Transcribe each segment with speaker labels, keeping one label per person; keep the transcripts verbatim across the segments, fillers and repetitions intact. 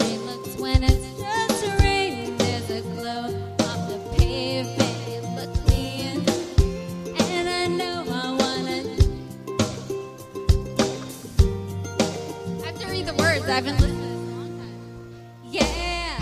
Speaker 1: It looks when it's just rain. There's a glow off the pavement. You look me in, and I know I wanna. I have to read the words. I've been listening to this a long time. Yeah.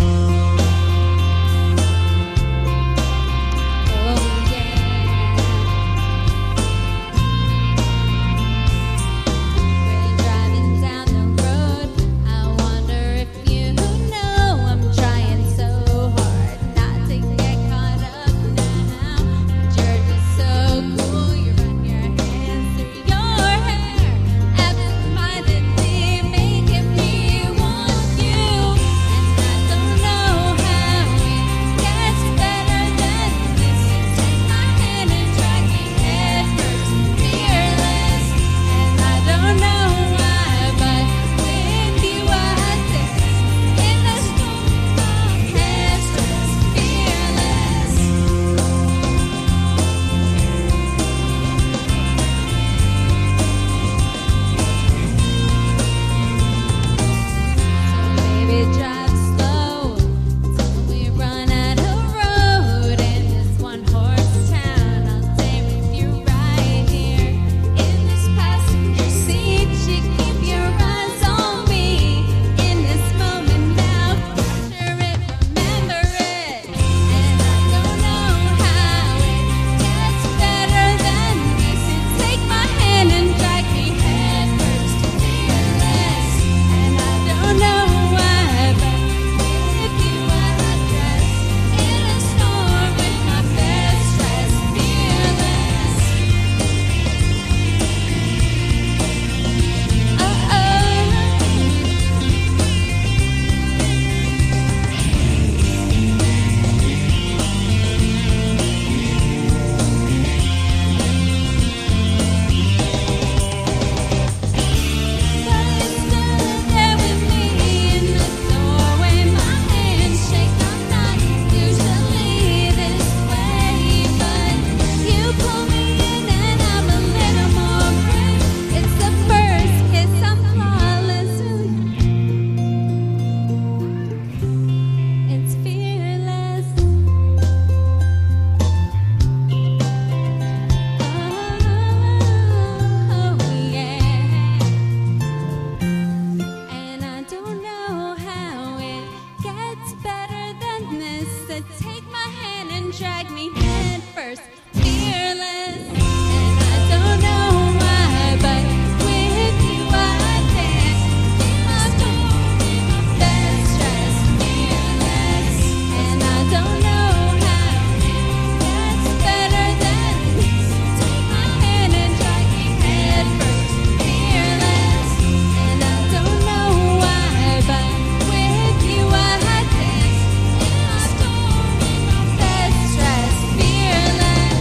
Speaker 1: Take my hand and drag me head first, fearless. And I don't know why, but with you I dance. My storm in my best dress, fearless. And I don't know how it gets better than this. Take my hand and drag me head first, fearless. And I don't know why, but with you I dance. My storm in my best dress, fearless.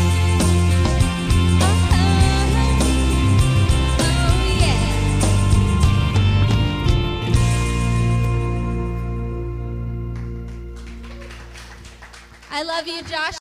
Speaker 1: Oh, oh, oh, yeah. I love you, Josh.